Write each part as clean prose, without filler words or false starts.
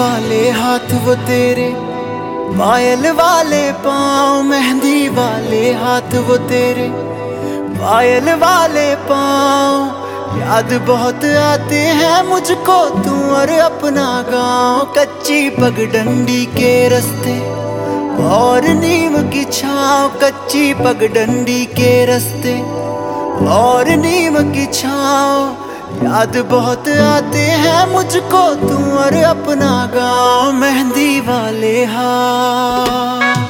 वाले हाथ वो तेरे, पायल वाले पाँव, मेहंदी वाले हाथ वो तेरे, पायल वाले पाँव। याद बहुत आते हैं मुझको तू और अपना गाँव। कच्ची पगडंडी के रास्ते और नीम की छाँव, कच्ची पगडंडी के रास्ते और नीम की छाँव। याद बहुत आते हैं मुझको तू और अपना गाँव, मेहंदी वाले हाथ।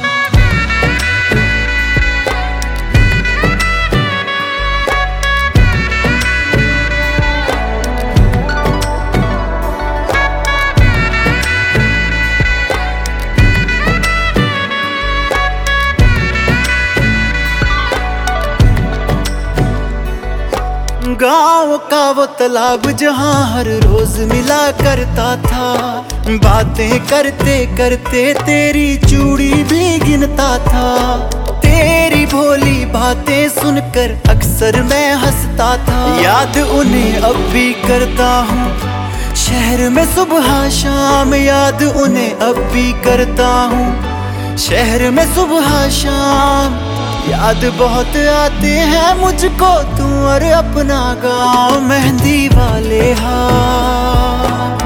गाँव का वो तालाब जहाँ हर रोज मिला करता था, बातें करते करते तेरी चूड़ी भी गिनता था। तेरी भोली बातें सुनकर अक्सर मैं हंसता था। याद उन्हें अब भी करता हूँ शहर में सुबह शाम, याद उन्हें अब भी करता हूँ शहर में सुबह शाम। याद बहुत आते हैं मुझको तू और अपना गाँव, मेहंदी वाले हाथ,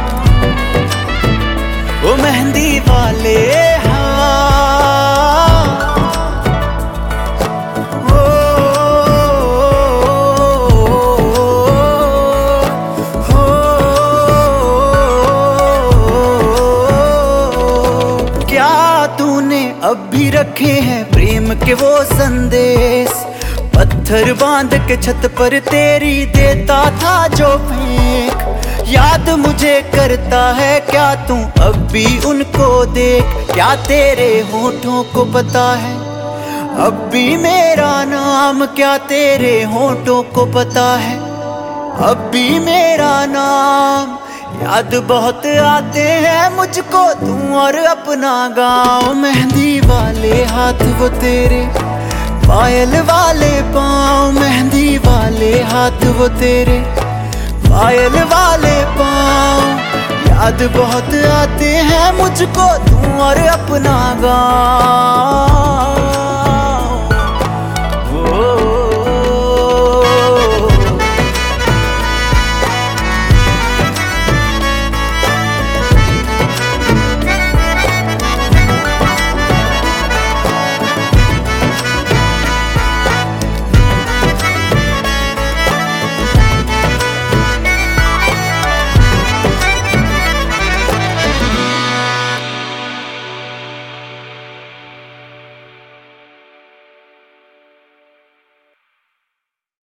वो मेहंदी वाले हाथ। ओ, क्या तूने अब भी रखे हैं प्रेम के वो संदेश? पत्थर बांध के छत पर तेरी देता था जो फेंक। याद मुझे करता है क्या तू अब भी उनको देख? क्या तेरे होठों को पता है अब भी मेरा नाम? क्या तेरे होठों को पता है अब भी मेरा नाम? याद बहुत आते हैं मुझको तू और अपना गाँव, मेहंदी वाले हाथ वो तेरे, पायल वाले पाँव, मेहंदी वाले हाथ वो तेरे, पायल वाले पाँव। याद बहुत आते हैं मुझको तू और अपना गाँव।